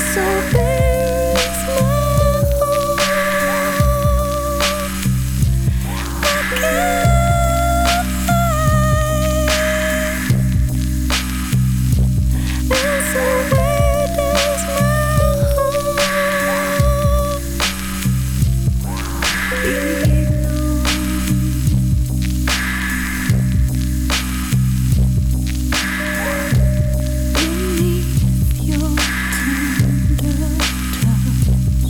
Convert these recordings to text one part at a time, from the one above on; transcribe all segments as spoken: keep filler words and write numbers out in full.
So there is my home. I can't find. And so where does my home belong? Beneath your tender touch,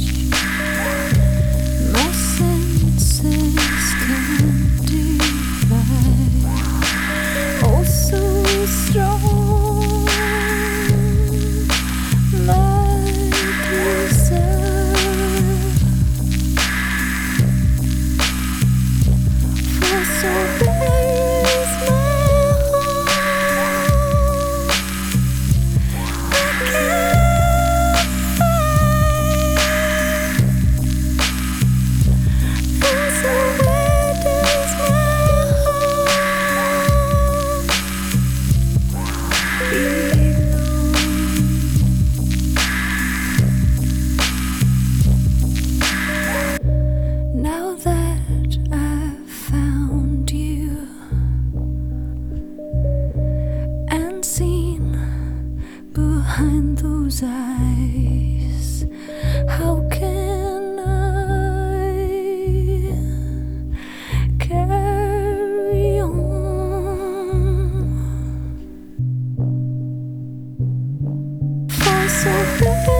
my senses can divide. Oh, so strong, my desire. For so there is my home. I can't find. For so where does my home belong? Now that I've found you and seen behind those eyes, how can I carry on? For so